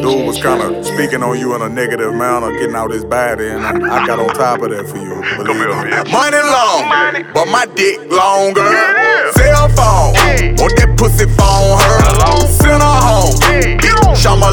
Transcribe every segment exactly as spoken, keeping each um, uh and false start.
dude was kind of speaking on you in a negative manner, getting out his body, and I, I got on top of that for you. Money long, but my dick longer. Cell phone, want that pussy phone her. Send her home, bitch, I'm a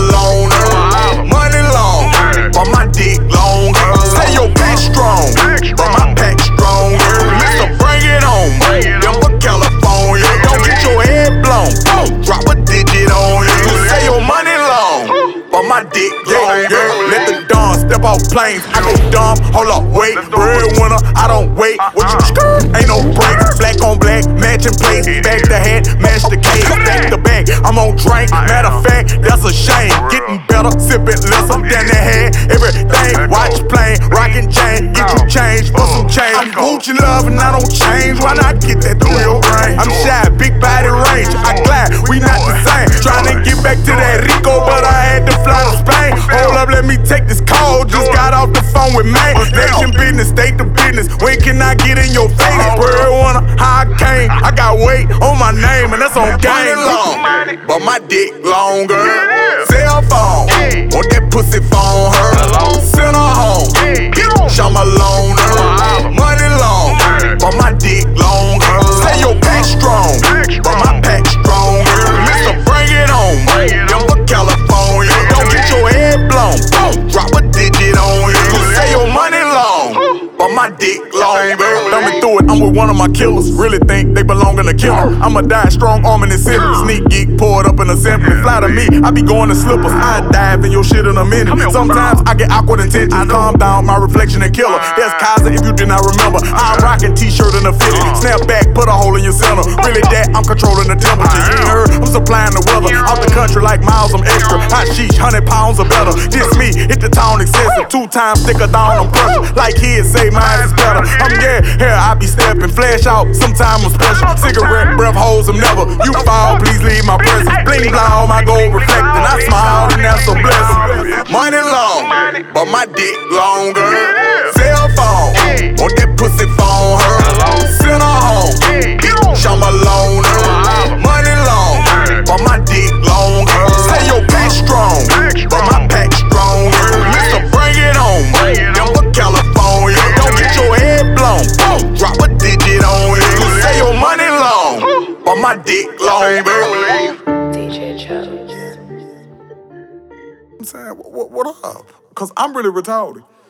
loner. Money long, but my dick longer. Say your bitch strong, but my pack stronger. Mister, bring it home, Denver, California. Don't get your head blown, drop a digit on you. Say your money long, but my dick longer. Let the dawn step off planes. I go dumb, hold up, wait. Breadwinner, I don't wait. What you skirt? Ain't no break. Black on black, matching plates. Back the hat, match the case. Stack the bank, I'm on drink. Matter of fact, that's a shame. Getting better, sipping less. I'm down the head, everything. Watch plane, rockin' chain. Get you change for some change. I'm Gucci love and I don't change. Why not get that thrill range? I'm shy, big body range. I glide, we not the same. Tryna get back to that Rico, but I had to fly to Spain. Hold up, let me take this call. Just got off the phone with man. Nation business, state the business. When can I get in your face? Breadwinner, how I came. I got weight on my name, and that's on game. Long, but my dick longer. Cell phone, want that pussy phone her. Send her home, bitch, I'm a loner. Money long, but my dick longer. Say your bitch strong, but my pack stronger. Mister, bring it home, Denver, California. Don't get your head blown, drop a digit on you. Say your money long, but my dick longer. Let me through it, I'm with one of my killers. Really think they belong in a killer. I'ma die strong arm in the city. Sneak geek, pour it up in assembly. Fly to me, I be going to slippers. I dive in your shit in a minute. Sometimes I get awkward intentions. Calm down, my reflection and killer. There's Kaiser if you did not remember. I'm rocking t-shirt and a fitted. Snap back, put a hole in your center. Really that, I'm controlling the temperature. You ain't heard, I'm supplying the weather. Out the country like miles, I'm extra. Hot sheesh, hundred pounds or better. This me, hit the town excessive. Two times sticker down, I'm pressure. Like kids say mine is better. I'm yeah, here I be stepping. Flash out, sometime I'm special. Cigarette breath holds them never. You fall, please leave my presence. Bling blah, my gold reflecting. I smile and that's a blessing. Money long, but my dick longer. Cell phone, want that pussy phone her. Send her home, bitch, I'm a loner. Money long, but my dick longer. Say your bitch strong, but my pack stronger. Mister, bring it home, Denver, California. Don't get your head blown, drop a digit on you. Say your money long, but my dick longer. D J Jones. I'm saying, what, what up? Cause I'm really retarded.